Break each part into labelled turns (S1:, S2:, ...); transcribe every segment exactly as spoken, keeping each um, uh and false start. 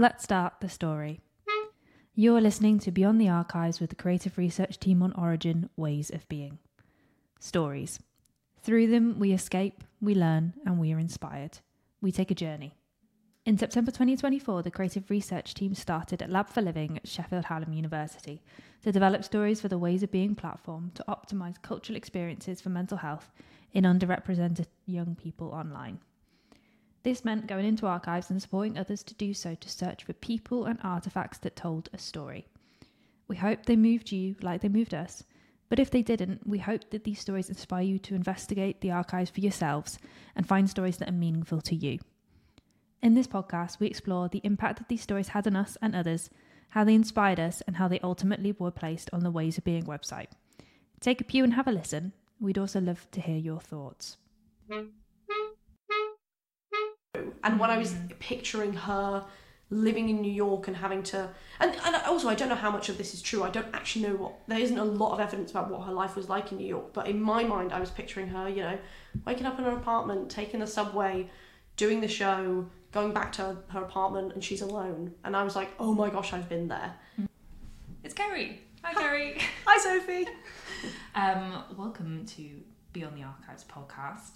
S1: Let's start the story. You're listening to Beyond the Archives with the creative research team on Origin, Ways of Being. Stories. Through them, we escape, we learn, and we are inspired. We take a journey. In September twenty twenty-four, the creative research team started at Lab for Living at Sheffield Hallam University to develop stories for the Ways of Being platform to optimise cultural experiences for mental health in underrepresented young people online. This meant going into archives and supporting others to do so to search for people and artefacts that told a story. We hope they moved you like they moved us, but if they didn't, we hope that these stories inspire you to investigate the archives for yourselves and find stories that are meaningful to you. In this podcast, we explore the impact that these stories had on us and others, how they inspired us, and how they ultimately were placed on the Ways of Being website. Take a pew and have a listen. We'd also love to hear your thoughts.
S2: And when I was picturing her living in New York and having to... And, and also, I don't know how much of this is true. I don't actually know what... There isn't a lot of evidence about what her life was like in New York. But in my mind, I was picturing her, you know, waking up in her apartment, taking the subway, doing the show, going back to her apartment, and she's alone. And I was like, oh my gosh, I've been there.
S1: It's Kerry. Hi, Kerry.
S2: Hi, Sophie.
S1: um, welcome to Beyond the Archives podcast.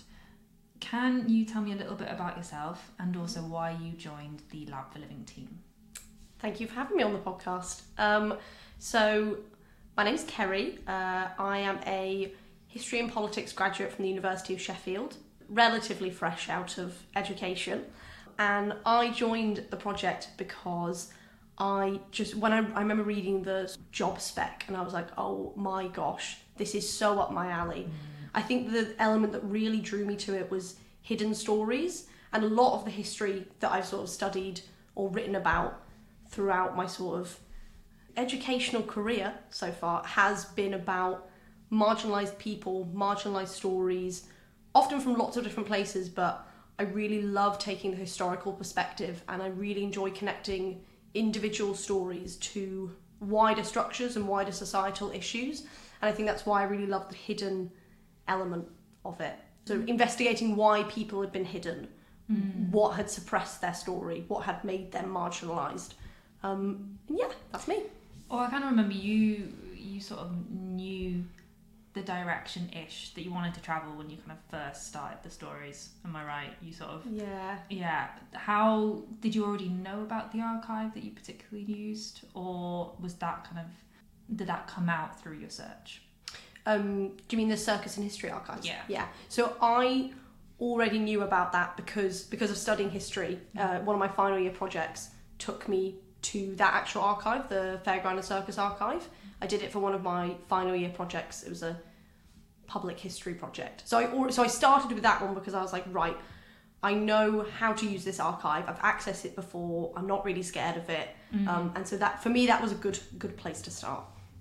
S1: Can you tell me a little bit about yourself and also why you joined the Lab for Living team?
S2: Thank you for having me on the podcast. Um, so, my name's Kerry. Uh, I am a history and politics graduate from the University of Sheffield, relatively fresh out of education. And I joined the project because I just, when I, I remember reading the job spec and I was like, oh my gosh, this is so up my alley. Mm. I think the element that really drew me to it was hidden stories, and a lot of the history that I've sort of studied or written about throughout my sort of educational career so far has been about marginalised people, marginalised stories, often from lots of different places, but I really love taking the historical perspective, and I really enjoy connecting individual stories to wider structures and wider societal issues, and I think that's why I really love the hidden element of it. So investigating why people had been hidden, mm. what had suppressed their story, what had made them marginalised. Um, and yeah, that's me.
S1: Oh, I kind of remember you you sort of knew the direction-ish that you wanted to travel when you kind of first started the stories. Am I right? You sort of...
S2: Yeah.
S1: Yeah. How... Did you already know about the archive that you particularly used? Or was that kind of... Did that come out through your search?
S2: Um, do you mean the Circus and History Archives?
S1: Yeah.
S2: Yeah. So I already knew about that because because of studying history. Uh, one of my final year projects took me to that actual archive, the Fairground and Circus Archive. I did it for one of my final year projects. It was a public history project. So I so I started with that one because I was like, right, I know how to use this archive. I've accessed it before. I'm not really scared of it. Mm-hmm. Um, and so that for me that was a good good place to start.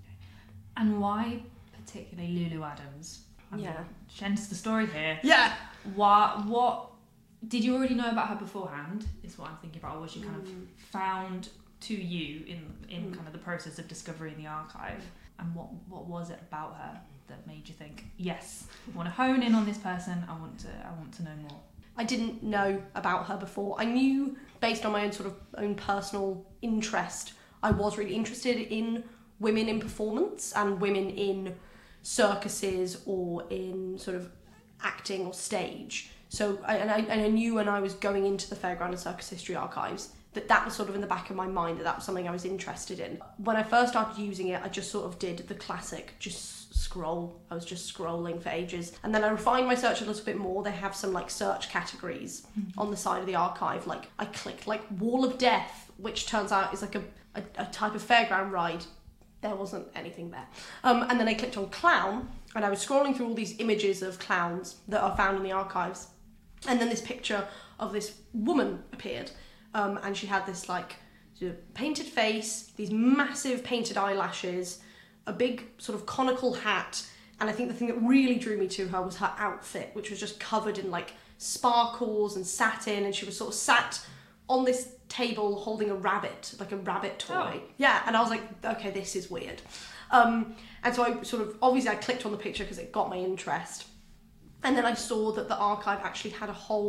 S1: And why particularly Lulu Adams? I mean,
S2: yeah.
S1: Hence the story here.
S2: Yeah.
S1: What what did you already know about her beforehand? Is what I'm thinking about. Or was she kind mm. of found to you in in mm. kind of the process of discovering the archive? And what what was it about her that made you think, yes, I want to hone in on this person. I want to I want to know more.
S2: I didn't know about her before. I knew based on my own sort of own personal interest, I was really interested in women in performance and women in circuses or in sort of acting or stage. So, I, and, I, and I knew when I was going into the Fairground and Circus History Archives that that was sort of in the back of my mind, that that was something I was interested in. When I first started using it, I just sort of did the classic, just scroll. I was just scrolling for ages. And then I refined my search a little bit more. They have some like search categories mm-hmm. on the side of the archive. Like I clicked like Wall of Death, which turns out is like a, a, a type of fairground ride. There wasn't anything there. Um, and then I clicked on clown, and I was scrolling through all these images of clowns that are found in the archives. And then this picture of this woman appeared, um, and she had this like sort of painted face, these massive painted eyelashes, a big sort of conical hat, and I think the thing that really drew me to her was her outfit, which was just covered in like sparkles and satin, and she was sort of sat on this table holding a rabbit, like a rabbit toy. Oh. Yeah, and I was like, okay, this is weird. Um, and so I sort of, obviously I clicked on the picture because it got my interest. And then I saw that the archive actually had a whole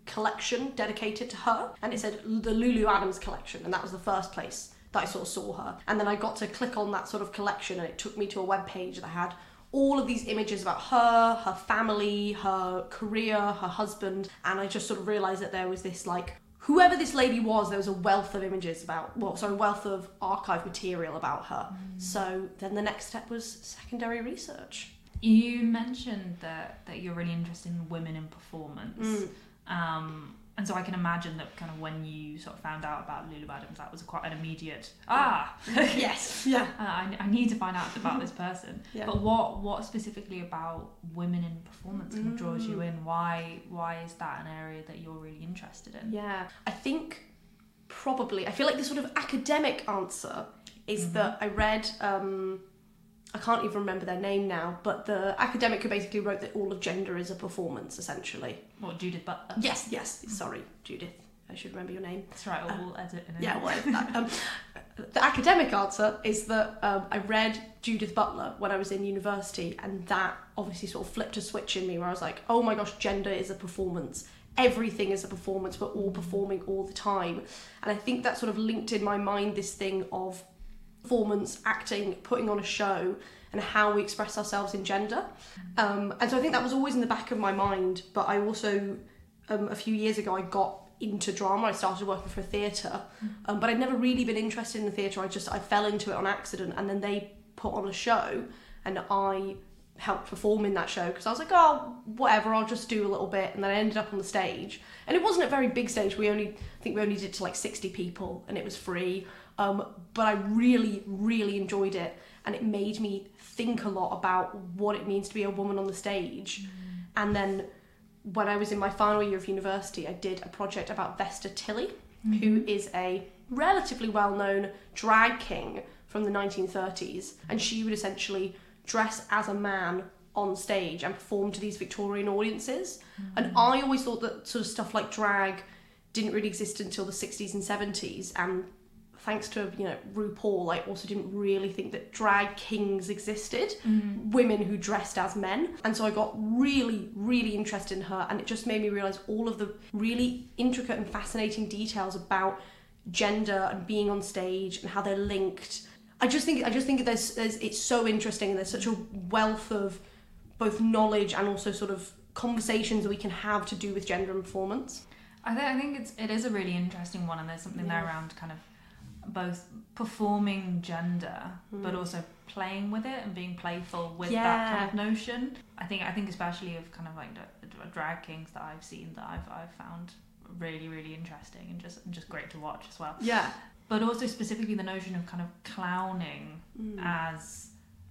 S2: collection dedicated to her, and it said the Lulu Adams collection, and that was the first place that I sort of saw her. And then I got to click on that sort of collection, and it took me to a web page that had all of these images about her, her family, her career, her husband, and I just sort of realised that there was this, like, whoever this lady was, there was a wealth of images about, well, sorry, wealth of archive material about her. Mm. So then the next step was secondary research.
S1: You mentioned that, that you're really interested in women in performance. Mm. Um, and so I can imagine that kind of when you sort of found out about Lulu Adams, that was quite an immediate, ah,
S2: yes, yeah.
S1: Uh, I, I need to find out about this person. Yeah. But what what specifically about women in performance kind of draws you in? Why why is that an area that you're really interested in?
S2: Yeah, I think probably, I feel like the sort of academic answer is mm-hmm. that I read, um, I can't even remember their name now, but the academic who basically wrote that all of gender is a performance, essentially.
S1: What, Judith Butler?
S2: Yes, yes. Sorry, Judith. I should remember your name.
S1: That's right, we'll uh, edit in.
S2: Yeah, well, um, the academic answer is that um, I read Judith Butler when I was in university, and that obviously sort of flipped a switch in me where I was like, oh my gosh, gender is a performance. Everything is a performance. We're all performing all the time. And I think that sort of linked in my mind this thing of performance, acting, putting on a show, and how we express ourselves in gender. Um, and so I think that was always in the back of my mind, but I also, um, a few years ago, I got into drama. I started working for a theatre, um, but I'd never really been interested in the theatre. I just, I fell into it on accident, and then they put on a show, and I helped perform in that show, because I was like, oh, whatever, I'll just do a little bit, and then I ended up on the stage. And it wasn't a very big stage. We only, I think we only did to like sixty people, and it was free. Um, but I really, really enjoyed it, and it made me think a lot about what it means to be a woman on the stage. Mm. And then when I was in my final year of university, I did a project about Vesta Tilley, mm-hmm. who is a relatively well-known drag king from the nineteen thirties, and she would essentially dress as a man on stage and perform to these Victorian audiences. Mm-hmm. And I always thought that sort of stuff like drag didn't really exist until the sixties and seventies, and thanks to, you know, RuPaul, I also didn't really think that drag kings existed, mm. women who dressed as men. And so I got really, really interested in her, and it just made me realise all of the really intricate and fascinating details about gender and being on stage and how they're linked. I just think I just think there's, there's it's so interesting, and there's such a wealth of both knowledge and also sort of conversations that we can have to do with gender and performance.
S1: I think I think it's it is a really interesting one, and there's something yeah. there around kind of both performing gender mm. but also playing with it and being playful with yeah. that kind of notion. I think I think especially of kind of like the, the drag kings that I've seen that I've I've found really really interesting and just and just great to watch as well.
S2: Yeah.
S1: But also specifically the notion of kind of clowning mm. as,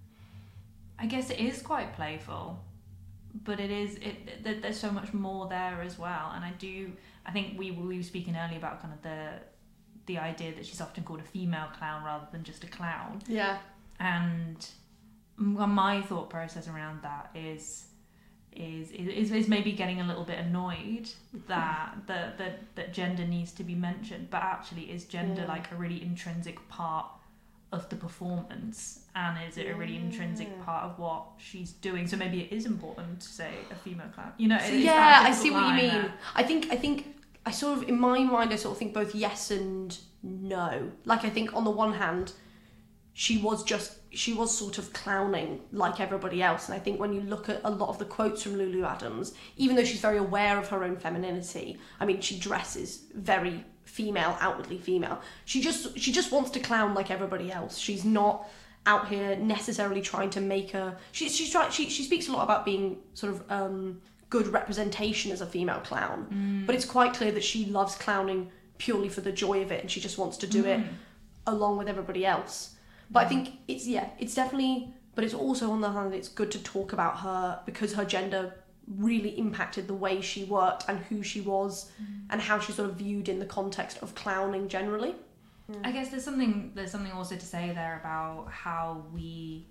S1: I guess it is quite playful, but it is it, it there's so much more there as well. And I do I think we we were speaking earlier about kind of the the idea that she's often called a female clown rather than just a clown.
S2: Yeah.
S1: And my thought process around that is is is, is maybe getting a little bit annoyed that that that that gender needs to be mentioned, but actually is gender yeah. like a really intrinsic part of the performance, and is it a really yeah. intrinsic part of what she's doing? So maybe it is important to say a female clown. You know,
S2: so yeah, I see what you mean. There. I think I think I sort of, in my mind, I sort of think both yes and no. Like, I think on the one hand, she was just, she was sort of clowning like everybody else. And I think when you look at a lot of the quotes from Lulu Adams, even though she's very aware of her own femininity, I mean, she dresses very female, outwardly female. She just, she just wants to clown like everybody else. She's not out here necessarily trying to make her, she, she's trying, she, she speaks a lot about being sort of, um, good representation as a female clown, mm. but it's quite clear that she loves clowning purely for the joy of it, and she just wants to do mm. it along with everybody else. But mm. I think it's yeah it's definitely, but it's also on the other hand, it's good to talk about her because her gender really impacted the way she worked and who she was mm. and how she's sort of viewed in the context of clowning generally.
S1: mm. I guess there's something there's something also to say there about how we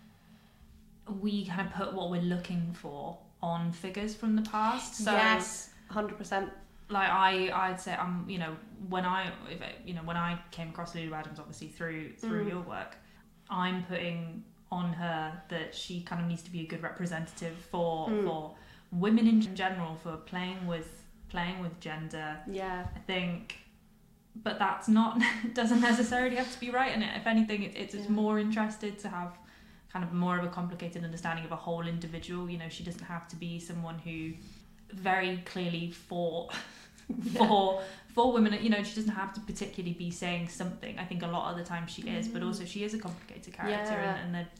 S1: we kind of put what we're looking for on figures from the past. So
S2: yes, one hundred percent.
S1: Like I, I'd say, um, you know, when I, if it, you know, when I came across Lulu Adams, obviously through through mm. your work, I'm putting on her that she kind of needs to be a good representative for mm. for women in general, for playing with playing with gender.
S2: Yeah.
S1: I think, but that's not doesn't necessarily have to be right. And if anything, it, it's, it's
S2: Yeah.
S1: more interested to have kind of more of a complicated understanding of a whole individual. You know, she doesn't have to be someone who very clearly fought
S2: Yeah.
S1: for for women. You know, she doesn't have to particularly be saying something. I think a lot of the time she is, but
S2: Mm.
S1: also she is a complicated character,
S2: Yeah.
S1: and, and that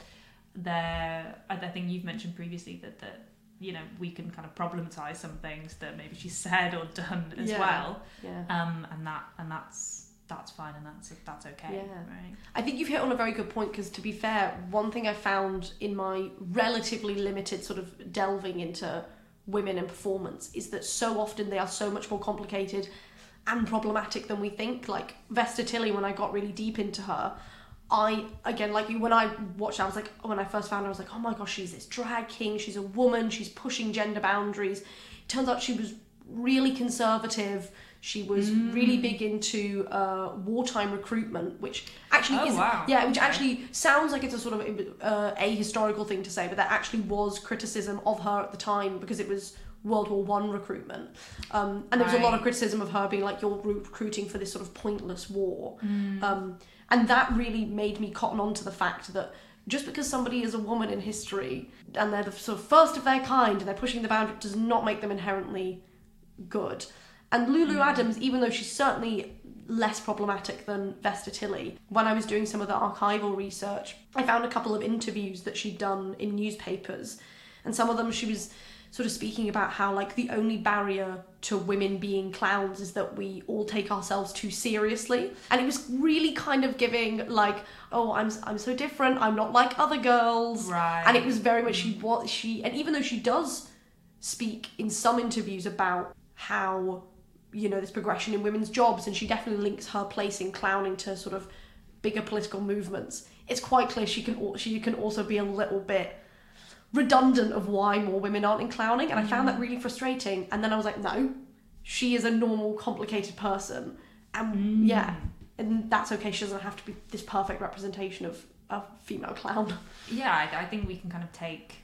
S1: there. I I think you've mentioned previously that that you know we can kind of problematize some things that maybe she said or done as
S2: Yeah.
S1: well,
S2: Yeah.
S1: um, and that and that's that's fine, and that's that's okay,
S2: Yeah.
S1: right?
S2: I think you've hit on a very good point, because to be fair, one thing I found in my relatively limited sort of delving into women and performance is that so often they are so much more complicated and problematic than we think. Like Vesta Tilley, when I got really deep into her, I, again, like you, when I watched her, I was like, when I first found her, I was like, oh my gosh, she's this drag king, she's a woman, she's pushing gender boundaries. Turns out she was really conservative. She was
S1: Mm.
S2: really big into uh, wartime recruitment, which actually
S1: Oh,
S2: is,
S1: wow.
S2: yeah, which
S1: Okay.
S2: actually sounds like it's a sort of uh, a historical thing to say, but there actually was criticism of her at the time because it was World War One recruitment, um, and there was a lot of
S1: Right.
S2: criticism of her being like, you're recruiting for this sort of pointless war,
S1: Mm.
S2: um, and that really made me cotton on to the fact that just because somebody is a woman in history and they're the sort of first of their kind and they're pushing the boundary does not make them inherently good. And Lulu
S1: Mm.
S2: Adams, even though she's certainly less problematic than Vesta Tilley, when I was doing some of the archival research, I found a couple of interviews that she'd done in newspapers, and some of them she was sort of speaking about how like the only barrier to women being clowns is that we all take ourselves too seriously. And it was really kind of giving like, oh, I'm I'm so different, I'm not like other girls.
S1: Right.
S2: And it was very much she what she and even though she does speak in some interviews about how, you know, this progression in women's jobs, and she definitely links her place in clowning to sort of bigger political movements, it's quite clear she can al- she can also be a little bit redundant of why more women aren't in clowning, and I found that really frustrating. And then I was like, no, she is a normal, complicated person, and
S1: Mm.
S2: yeah, and that's okay. She doesn't have to be this perfect representation of a female clown.
S1: Yeah, I, I think we can kind of take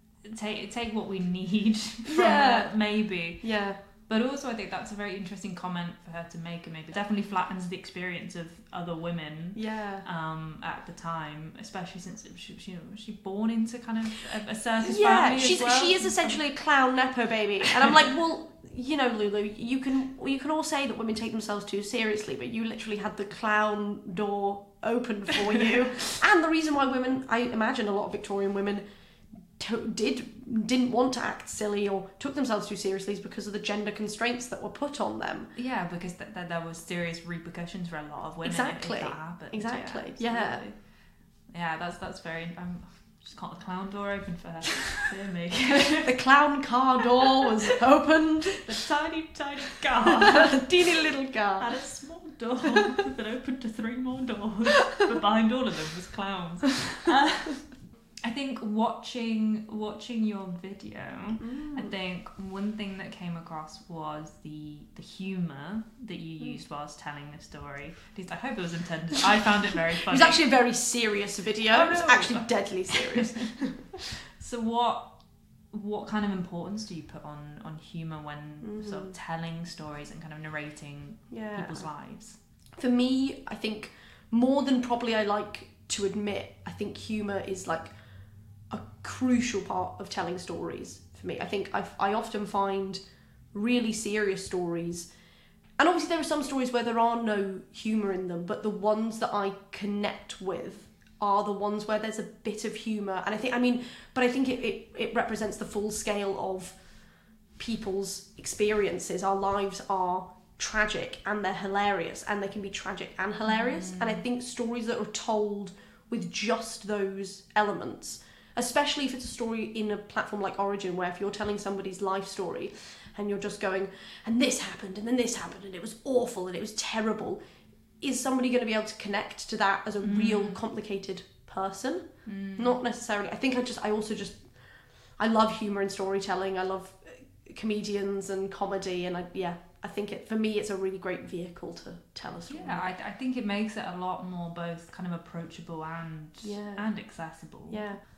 S1: take take what we need from
S2: Yeah.
S1: it, maybe.
S2: Yeah,
S1: But also, I think that's a very interesting comment for her to make, and maybe definitely flattens the experience of other women
S2: yeah.
S1: um, at the time, especially since she, she was she born into kind of a, a circus
S2: Yeah,
S1: family
S2: she's
S1: as well?
S2: she is essentially a clown nepo baby, and I'm like, well, you know, Lulu, you can you can all say that women take themselves too seriously, but you literally had the clown door open for you, and the reason why women, I imagine, a lot of Victorian women to, did didn't want to act silly or took themselves too seriously is because of the gender constraints that were put on them.
S1: Yeah, because th- th- there was serious repercussions for a lot of women. if-
S2: Exactly.
S1: If that happened.
S2: Exactly.
S1: Yeah.
S2: Yeah.
S1: absolutely. Yeah, that's that's very. I'm just got the clown door open for her. Dear me.
S2: The clown car door was opened.
S1: The tiny, tiny car
S2: The teeny little car.
S1: had a small door that opened to three more doors, but behind all of them was clowns. Uh, I think watching watching your video, I think one thing that came across was the the humour that you used whilst telling the story. At least I hope it was intended. I found it very
S2: It
S1: funny.
S2: was actually a very serious video.
S1: Oh,
S2: It was
S1: no.
S2: actually deadly serious.
S1: So what what kind of importance do you put on on humour when sort of telling stories and kind of narrating
S2: Yeah.
S1: people's lives?
S2: For me, I think more than probably I like to admit, I think humour is like a crucial part of telling stories for me. I think I, I often find really serious stories, and obviously there are some stories where there are no humour in them, but the ones that I connect with are the ones where there's a bit of humour. And I think, I mean, but I think it, it, it represents the full scale of people's experiences. Our lives are tragic and they're hilarious, and they can be tragic and hilarious. And I think stories that are told with just those elements, especially if it's a story in a platform like Origin, where if you're telling somebody's life story and you're just going, and this happened, and then this happened, and it was awful, and it was terrible, is somebody going to be able to connect to that as a mm. real complicated person? Mm. Not necessarily. I think I just, I also just, I love humour and storytelling. I love comedians and comedy, and I, yeah, I think it, for me, it's a really great vehicle to tell a story.
S1: Yeah, I, I think it makes it a lot more both kind of approachable and
S2: Yeah.
S1: and accessible.
S2: Yeah.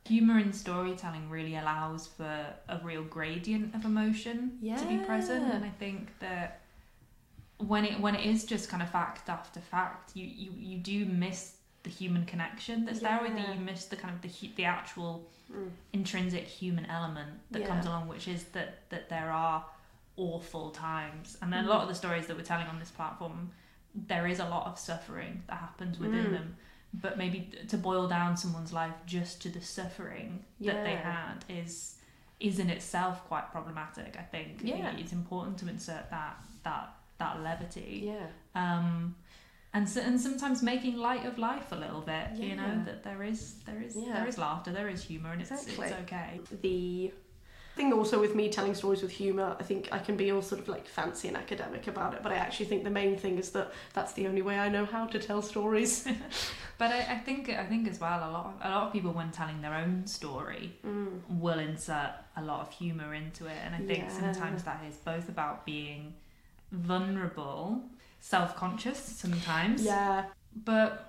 S1: Humour in storytelling really allows for a real gradient of emotion
S2: Yeah.
S1: to be present, and I think that when it when it is just kind of fact after fact, you, you, you do miss the human connection that's there with
S2: Yeah.
S1: you. You miss the kind of the hu- the actual
S2: Mm.
S1: intrinsic human element that
S2: Yeah.
S1: comes along, which is that that there are awful times, and then
S2: Mm.
S1: a lot of the stories that we're telling on this platform, there is a lot of suffering that happens within
S2: Mm.
S1: them, but maybe to boil down someone's life just to the suffering that they
S2: Yeah.
S1: had is is in itself quite problematic. I think
S2: Yeah.
S1: it's important to insert that that that levity,
S2: Yeah.
S1: um and so, and sometimes making light of life a little bit, you know,
S2: Yeah.
S1: that there is there is
S2: Yeah.
S1: there is laughter, there is humour, and it's
S2: Exactly.
S1: it's okay.
S2: The thing also with me telling stories with humour, I think I can be all sort of like fancy and academic about it, but I actually think the main thing is that that's the only way I know how to tell stories.
S1: But I, I think I think as well, a lot of, a lot of people when telling their own story
S2: Mm.
S1: will insert a lot of humour into it, and I think
S2: Yeah.
S1: sometimes that is both about being vulnerable, self-conscious sometimes,
S2: Yeah.
S1: but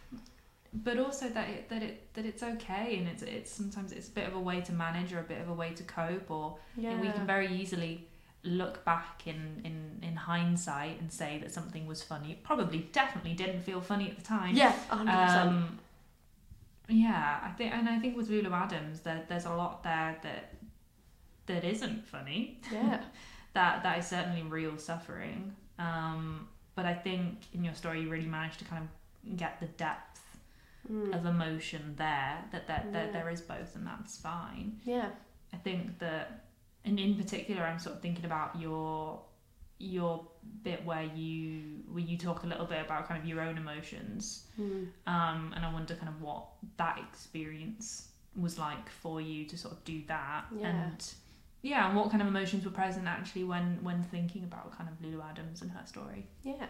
S1: but also that it, that it that it's okay, and it's it's sometimes it's a bit of a way to manage or a bit of a way to cope, or
S2: Yeah.
S1: and we can very easily look back in, in, in hindsight and say that something was funny. It probably definitely didn't feel funny at the time.
S2: Yeah, one hundred percent.
S1: Um, yeah, I think, and I think with Lulu Adams, there there's a lot there that that isn't funny.
S2: Yeah.
S1: that that is certainly real suffering. Um, but I think in your story, you really managed to kind of get the depth
S2: Mm.
S1: of emotion there. That that, that
S2: Yeah.
S1: there is both, and that's fine.
S2: Yeah.
S1: I think that, and in particular, I'm sort of thinking about your your bit where you where you talk a little bit about kind of your own emotions,
S2: Mm.
S1: um, and I wonder kind of what that experience was like for you to sort of do that,
S2: Yeah.
S1: and yeah, and what kind of emotions were present actually when when thinking about kind of Lulu Adams and her story.
S2: Yeah.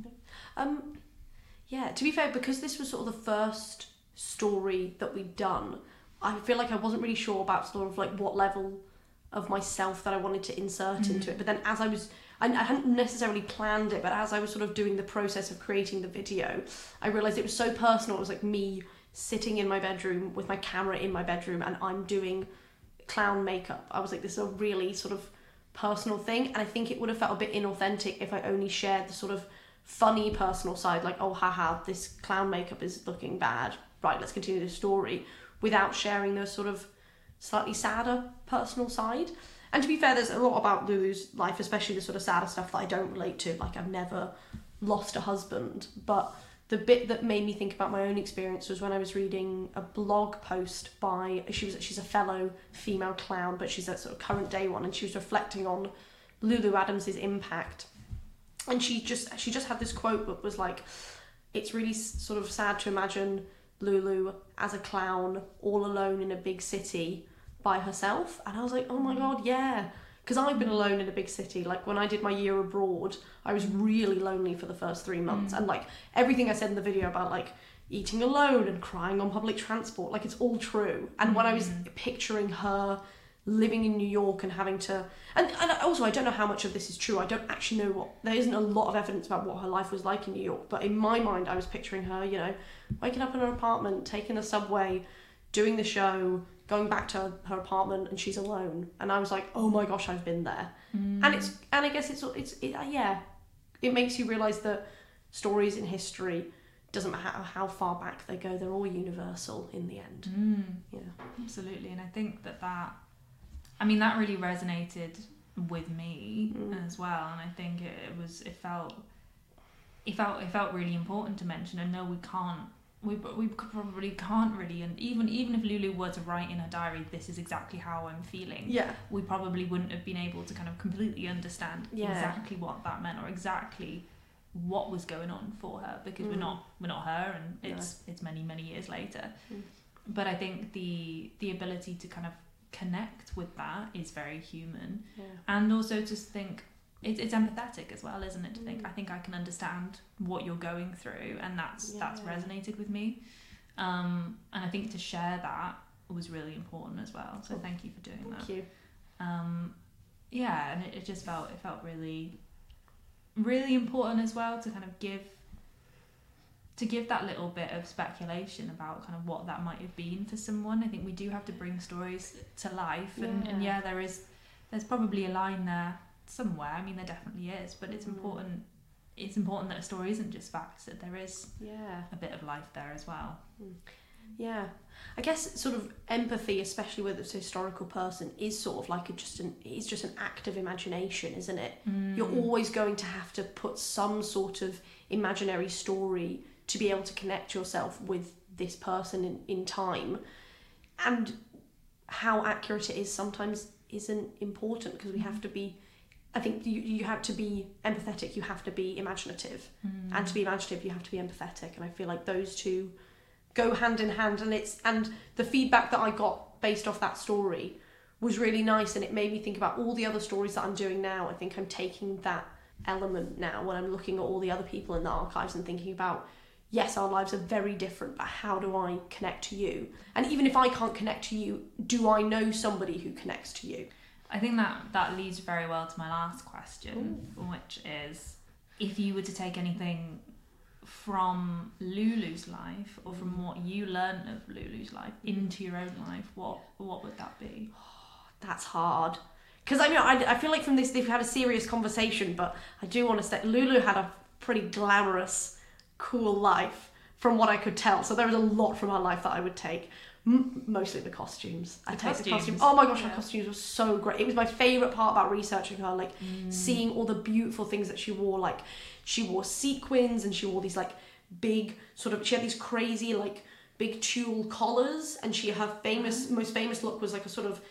S2: Um, yeah, to be fair, because this was sort of the first story that we'd done, I feel like I wasn't really sure about sort of like what level of myself that I wanted to insert
S1: Mm.
S2: into it. But then as I was, I, I hadn't necessarily planned it, but as I was sort of doing the process of creating the video, I realised it was so personal. It was like me sitting in my bedroom with my camera in my bedroom and I'm doing clown makeup. I was like, this is a really sort of personal thing, and I think it would have felt a bit inauthentic if I only shared the sort of funny personal side, like, oh haha, this clown makeup is looking bad, right, let's continue the story, without sharing the sort of slightly sadder personal side. And to be fair, there's a lot about Lulu's life, especially the sort of sadder stuff that I don't relate to, like I've never lost a husband, but the bit that made me think about my own experience was when I was reading a blog post by, she was she's a fellow female clown, but she's a sort of current day one, and she was reflecting on Lulu Adams's impact. And she just she just had this quote that was like, it's really s- sort of sad to imagine Lulu as a clown all alone in a big city by herself. And I was like, oh my god, yeah. Because I've been alone in a big city. Like when I did my year abroad, I was really lonely for the first three months.
S1: Mm.
S2: And like everything I said in the video about like eating alone and crying on public transport, like it's all true. And when I was
S1: Mm.
S2: picturing her living in New York and having to, and, and also I don't know how much of this is true. I don't actually know what, there isn't a lot of evidence about what her life was like in New York. But in my mind, I was picturing her, you know, waking up in her apartment, taking the subway, doing the show, going back to her, her apartment, and she's alone. And I was like, oh my gosh, I've been there.
S1: Mm.
S2: And it's, and I guess it's, it's, it, uh, yeah, it makes you realise that stories in history, doesn't matter how far back they go, they're all universal in the end.
S1: Mm.
S2: Yeah.
S1: Absolutely, and I think that that, I mean, that really resonated with me
S2: Mm.
S1: as well, and I think it, it was, it felt, it felt, it felt really important to mention. And no, we can't, we we probably can't really, and even even if Lulu were to write in her diary, this is exactly how I'm feeling,
S2: Yeah.
S1: we probably wouldn't have been able to kind of completely understand
S2: Yeah.
S1: exactly what that meant or exactly what was going on for her, because we're
S2: Mm.
S1: not we're not her, and
S2: No.
S1: it's it's many many years later.
S2: Mm.
S1: But I think the the ability to kind of connect with that is very human,
S2: Yeah.
S1: and also just think it's it's empathetic as well, isn't it? To think
S2: Mm.
S1: I think I can understand what you're going through, and that's that's
S2: Yeah.
S1: resonated with me. Um, and I think to share that was really important as well. So
S2: Cool.
S1: thank you for doing that.
S2: Thank you.
S1: Um, yeah, and it, it just felt it felt really, really important as well to kind of give to give that little bit of speculation about kind of what that might have been for someone, I think we do have to bring stories to life. And yeah, and yeah there is, there's probably a line there somewhere. I mean, there definitely is, but it's mm. important. It's important that a story isn't just facts, that there is
S2: yeah.
S1: a bit of life there as well.
S2: Mm. Yeah, I guess sort of empathy, especially with a historical person, is sort of like a, just an it's just an act of imagination, isn't it?
S1: Mm.
S2: You're always going to have to put some sort of imaginary story to be able to connect yourself with this person in, in time. And how accurate it is sometimes isn't important, because we have to be, I think you, you have to be empathetic, you have to be imaginative.
S1: Mm.
S2: And to be imaginative, you have to be empathetic. And I feel like those two go hand in hand, and it's and the feedback that I got based off that story was really nice, and it made me think about all the other stories that I'm doing now. I think I'm taking that element now when I'm looking at all the other people in the archives and thinking about, yes, our lives are very different, but how do I connect to you? And even if I can't connect to you, do I know somebody who connects to you?
S1: I think that that leads very well to my last question, Ooh. which is, if you were to take anything from Lulu's life, or from what you learned of Lulu's life, into your own life, what what would that be?
S2: Oh, that's hard. Because I mean, I, I feel like from this, they've had a serious conversation, but I do want to say Lulu had a pretty glamorous, cool life from what I could tell. So there was a lot from her life that I would take. M- mostly the costumes. I take the costumes. Oh my gosh, yeah. her costumes were so great. It was my favourite part about researching her, like mm. seeing all the beautiful things that she wore. Like she wore sequins, and she wore these like big sort of, she had these crazy like big tulle collars, and she, her famous, mm. most famous look was like a sort of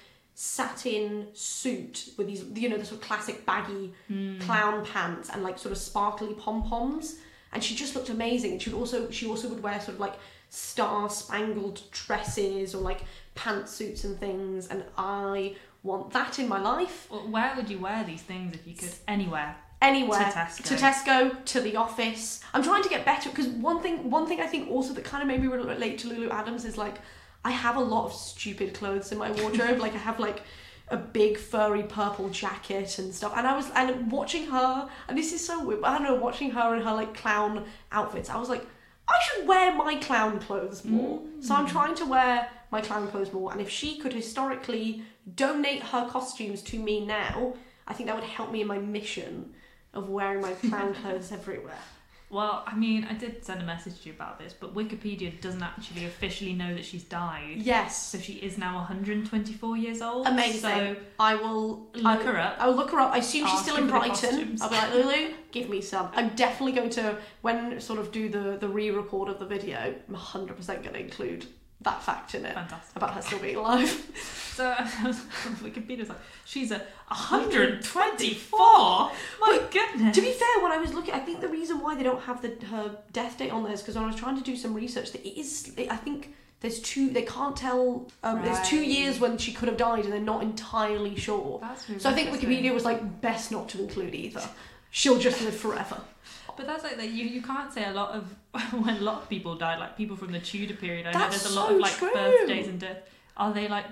S2: satin suit with these, you know, the sort of classic baggy mm. clown pants and like sort of sparkly pom-poms. And she just looked amazing. And she would also, she also would wear sort of like star-spangled dresses or like pantsuits and things, and I want that in my life.
S1: Well, where would you wear these things if you could? Anywhere.
S2: Anywhere.
S1: To Tesco.
S2: To Tesco, to the office. I'm trying to get better, because one thing one thing I think also that kind of made me relate to Lulu Adams is like, I have a lot of stupid clothes in my wardrobe. Like I have like a big furry purple jacket and stuff, and I was and watching her, and this is so weird, but I don't know, watching her in her like clown outfits, I was like, I should wear my clown clothes more. Mm. So I'm trying to wear my clown clothes more, and if she could historically donate her costumes to me now, I think that would help me in my mission of wearing my clown clothes everywhere.
S1: Well, I mean, I did send a message to you about this, but Wikipedia doesn't actually officially know that she's died.
S2: Yes.
S1: So she is now one hundred twenty-four years old.
S2: Amazing.
S1: So
S2: I will
S1: look
S2: I,
S1: her up.
S2: I'll look her up. I assume she's still in Brighton.
S1: I'll
S2: be like, Lulu, give me some. I'm definitely going to, when sort of do the, the re-record of the video, I'm one hundred percent going to include that fact in it.
S1: Fantastic.
S2: About her still being alive.
S1: So Wikipedia's like, she's a one hundred twenty-four. My goodness.
S2: To be fair, when I was looking, I think the reason why they don't have the her death date on there is because when I was trying to do some research, that it is, I think there's two, they can't tell, um, right. there's two years when she could have died, and they're not entirely sure. That's really so I think Wikipedia was like, best not to include either. She'll just live forever.
S1: But that's like that. You, you can't say a lot of when a lot of people died, like people from the Tudor period. I know
S2: that's
S1: there's a lot
S2: so
S1: of like
S2: true.
S1: birthdays and death. Are they like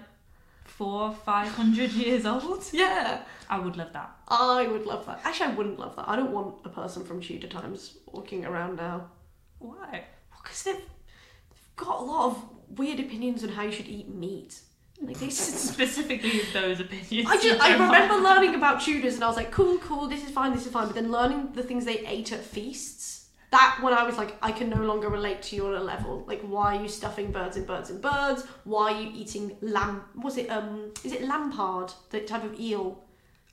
S1: four, five hundred years old?
S2: Yeah,
S1: I would love that.
S2: I would love that. Actually, I wouldn't love that. I don't want a person from Tudor times walking around now.
S1: Why?
S2: Because they've, they've got a lot of weird opinions on how you should eat meat. Like they
S1: specifically those opinions.
S2: I just I remember learning about Tudors, and I was like, cool, cool, this is fine, this is fine. But then learning the things they ate at feasts, that when I was like, I can no longer relate to you on a level. Like, why are you stuffing birds in birds in birds? Why are you eating lamb? Was it um? Is it lampard? The type of eel.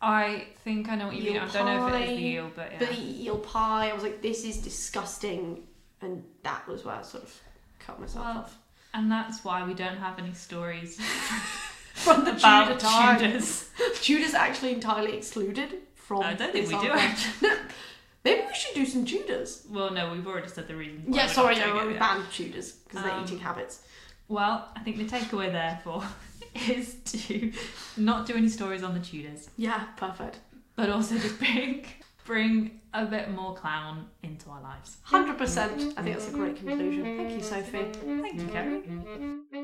S1: I think I know what you mean. I don't know if it is the eel, but yeah.
S2: But the eel pie, I was like, this is disgusting, and that was where I sort of cut myself
S1: well,
S2: off.
S1: And that's why we don't have any stories
S2: from the
S1: about
S2: Tudor time.
S1: Tudors.
S2: Tudors actually entirely excluded from.
S1: I don't think we do actually.
S2: Maybe we should do some Tudors.
S1: Well, no, we've already said the reason.
S2: Yeah, sorry, no, we banned Tudors because um, their eating habits.
S1: Well, I think the takeaway therefore is to not do any stories on the Tudors.
S2: Yeah, perfect.
S1: But also just bring bring a bit more clown into our lives.
S2: one hundred percent. I think that's a great conclusion. Thank you, Sophie.
S1: Thank you, Kerry.